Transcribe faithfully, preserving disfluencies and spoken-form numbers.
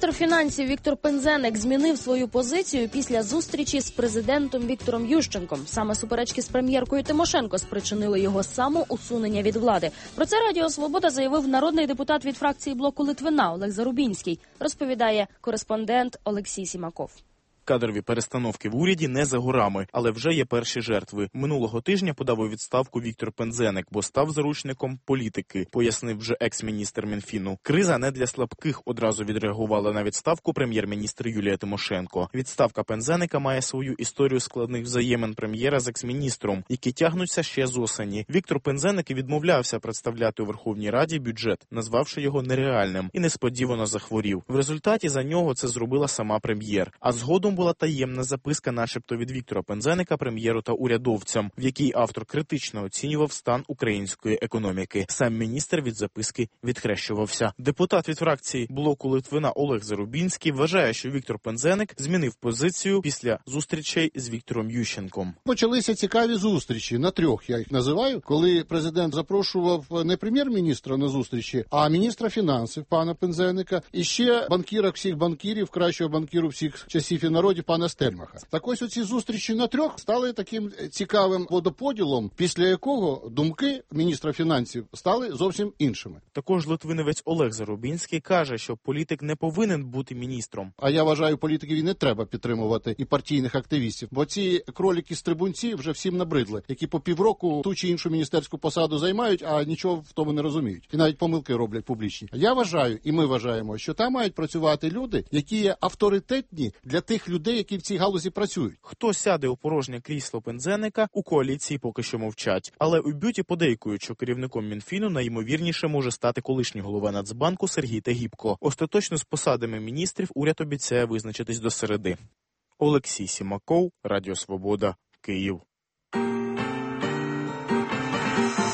Міністр фінансів Віктор Пинзеник змінив свою позицію після зустрічі з президентом Віктором Ющенком. Саме суперечки з прем'єркою Тимошенко спричинили його самоусунення від влади. Про це Радіо Свобода заявив народний депутат від фракції блоку Литвина Олег Зарубінський, розповідає кореспондент Олексій Сімаков. Кадрові перестановки в уряді не за горами, але вже є перші жертви. Минулого тижня подав у відставку Віктор Пинзеник, бо став заручником політики, пояснив вже екс-міністр Мінфіну. Криза не для слабких, одразу відреагувала на відставку прем'єр-міністр Юлія Тимошенко. Відставка Пинзеника має свою історію складних взаємин прем'єра з екс-міністром, які тягнуться ще з осені. Віктор Пинзеник відмовлявся представляти у Верховній Раді бюджет, назвавши його нереальним, і несподівано захворів. В результаті за нього це зробила сама прем'єр. А згодом була таємна записка начебто від Віктора Пинзеника прем'єру та урядовцям, в якій автор критично оцінював стан української економіки. Сам міністр від записки відхрещувався. Депутат від фракції блоку Литвина Олег Зарубінський вважає, що Віктор Пинзеник змінив позицію після зустрічей з Віктором Ющенком. Почалися цікаві зустрічі, на трьох я їх називаю, коли президент запрошував не прем'єр-міністра на зустрічі, а міністра фінансів пана Пинзеника і ще банкіра всіх банкірів, кращого банкіру всіх часів і народів пана Стельмаха. Так ось оці зустрічі на трьох стали таким цікавим водоподілом, після якого думки міністра фінансів стали зовсім іншими. Також литвиневець Олег Зарубінський каже, що політик не повинен бути міністром. А я вважаю, політиків і не треба підтримувати, і партійних активістів, бо ці кролики-стрибунці вже всім набридли, які по півроку ту чи іншу міністерську посаду займають, а нічого в тому не розуміють. І навіть помилки роблять публічні. Я вважаю, і ми вважаємо, що там мають працювати люди, які є авторитетні для тих людей, які в цій галузі працюють. Хто сяде у порожнє крісло Пинзеника, у коаліції поки що мовчать. Але у бюті подейкують, що керівником Мінфіну найімовірніше може стати колишній голова Нацбанку Сергій Тагібко. Остаточно з посадами міністрів уряд обіцяє визначитись до середи. Олексій Сімаков, Радіо Свобода, Київ.